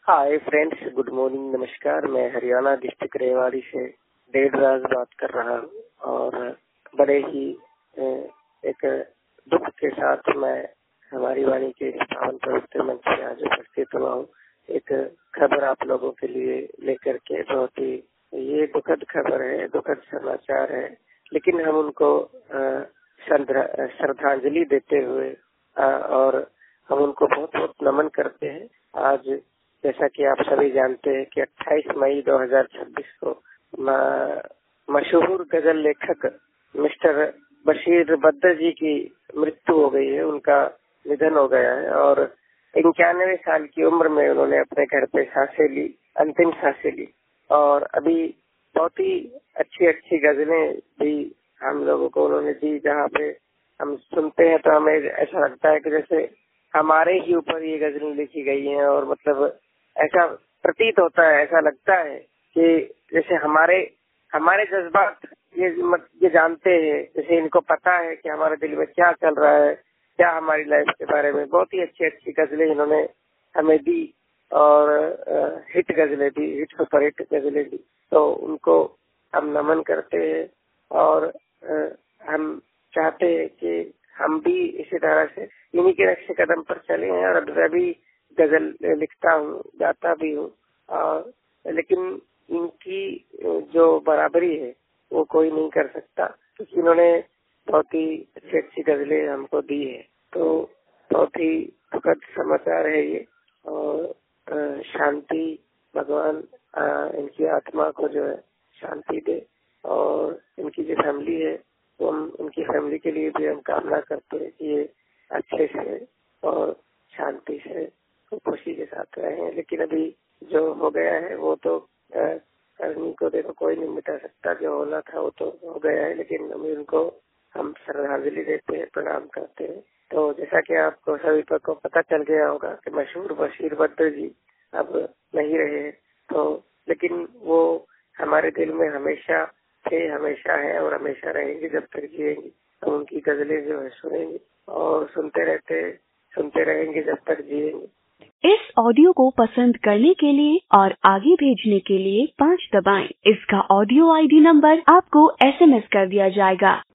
Hi friends, good morning, नमस्कार। मैं Haryana district Rewari से देवराज बात कर रहा हूँ और बड़े ही एक दुख के साथ मैं हमारी वाणी के पावन पवित्र मंच में आज उपस्थित हुआ हूँ। एक खबर आप लोगों के लिए लेकर के, बहुत ही ये दुखद खबर है, दुखद समाचार है, लेकिन हम उनको श्रद्धांजलि देते हुए और हम उनको बहुत बहुत नमन करते हैं। आज जैसा कि आप सभी जानते हैं कि 28 मई 2026 को मशहूर गजल लेखक मिस्टर बशीर बद्र जी की मृत्यु हो गई है। उनका निधन हो गया है और 91 साल की उम्र में उन्होंने अपने घर पे सांसें ली, अंतिम सांसें ली। और अभी बहुत ही अच्छी अच्छी गजलें भी हम लोगों को उन्होंने दी, जहाँ पे हम सुनते हैं तो हमें ऐसा लगता है कि जैसे हमारे ही ऊपर ये गजलें लिखी गई हैं। और मतलब ऐसा प्रतीत होता है, ऐसा लगता है कि जैसे हमारे जज्बात ये जानते हैं, जैसे इनको पता है कि हमारे दिल में क्या चल रहा है, क्या हमारी लाइफ के बारे में। बहुत ही अच्छी अच्छी गजलें इन्होंने हमें दी और हिट गजलें दी, हिट सुपर हिट गजलें दी। तो उनको हम नमन करते हैं और हम चाहते हैं कि हम भी इसी तरह से इन्हीं के नक्शे कदम पर चले हैं। और मैं भी गजल लिखता हूँ, गाता भी हूँ, और लेकिन इनकी जो बराबरी है वो कोई नहीं कर सकता, क्योंकि इन्होंने बहुत ही अच्छी अच्छी गजलें हमको दी है। तो बहुत ही दुखद समाचार है ये। और शांति, भगवान इनकी आत्मा को जो है शांति दे। और इनकी जो फैमिली है तो हम उनकी फैमिली के लिए भी हम कामना करते हैं कि ये अच्छे से और शांति से खुशी के साथ रहे हैं। लेकिन अभी जो हो गया है वो तो करनी को देखो कोई नहीं मिटा सकता, जो होना था वो तो हो गया है। लेकिन अभी उनको हम श्रद्धांजलि देते हैं, प्रणाम करते हैं। तो जैसा कि आपको सभी को पता चल गया होगा कि मशहूर बशीर बद्र जी अब नहीं रहे, तो लेकिन वो हमारे दिल में हमेशा थे, हमेशा है और हमेशा रहेंगे। जब तक जिएंगे तो उनकी गजलें जो है सुनेंगे और सुनते रहेंगे जब तक जिएंगे। इस ऑडियो को पसंद करने के लिए और आगे भेजने के लिए 5 दबाएं। इसका ऑडियो ID नंबर आपको SMS कर दिया जाएगा।